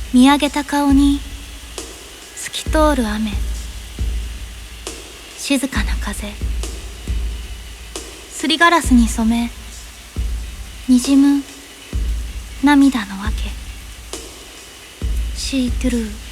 見上げた顔に透き通る雨、静かな風、すりガラスに染めにじむ涙のわけ。シートゥルー